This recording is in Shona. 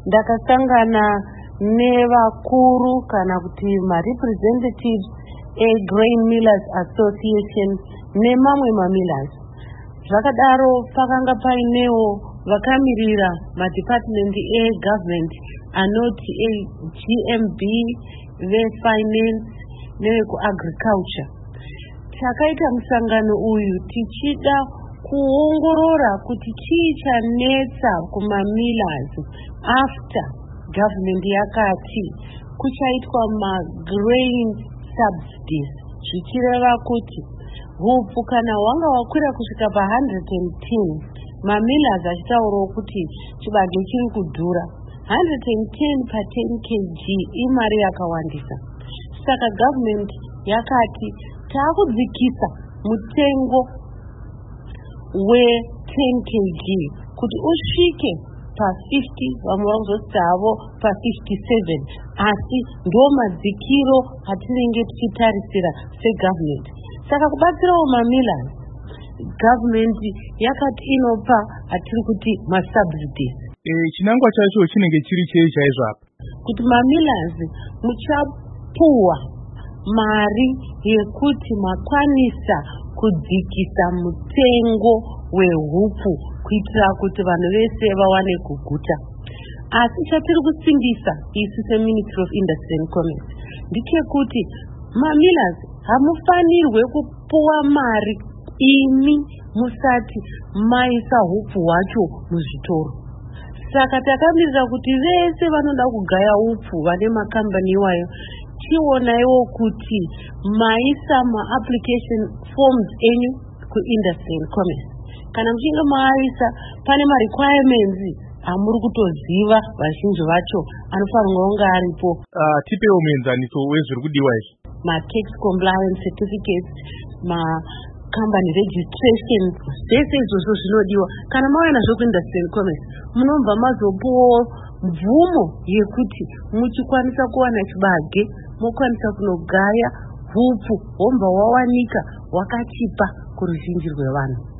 ndakasangana nevakuru kana kuti ma-representatives e-Grain Millers Association nemamwe ma-millers. Zvakadaro pakanga painewo vakamirira ma-department e-government anoti GMB, ve-finance neveku-agriculture. Takaita musangano uyu tichida kuongorora kuti chii chanetsa kuma-millers after government yakati kuchaitwa ma-grain subsidies, zvichireva kuti hupfu kana hwanga hwakwira kusvika pa110, ma-millers achitaurawo kuti chibage chiri kudhura. 110 pa 10 kg imari yakawandisa. Saka government yakati taakudzikisa mutengo we10 kg kuti usvike pa50, vamwe vakuzosita havo pa57, asi ndo madzikiro atinenge tichitarisira segovernment. Saka kubatsirawo ma-millers, government yakati inopa atiri kuti ma-subsidies. Chinangwa chacho chinenge chiri chei chaizvo apa? Kuti ma-millers muchapuwa mari yekuti makwanisa kudzikisa mutengo wehupfu kuitira kuti vanhu vese vawane kuguta. Asi chatiri kusimbisa isu seMinistry of Industry and Commerce ndechekuti ma-millers hamufanirwe kupuwa mari imi musati maisa hupfu hwacho muzvitoro. Saka takamirira kuti vese vanoda kugaya hupfu vane makambani iwayo tionaiwo kuti maisa ma-application forms enyu ku-Industry and Commerce. Kana muchinge maaisa pane ma-requirements amuri kutoziva vazhinji vacho anofanirwa kunge aripo. Tipewo muenzaniso wezviri kudiwa izvi. Ma-tax compliance certificates, ma-company registration, zvese izvozvo zvinodiwa. Kana mawana zvoku-Industry and Commerce munobva mazopuwawo mvumo yekuti muchikwanisa kuwana chibage mokwanisa kunogaya hupfu hwobva hwawanika hwakachipa kuruzhinji rwevanhu.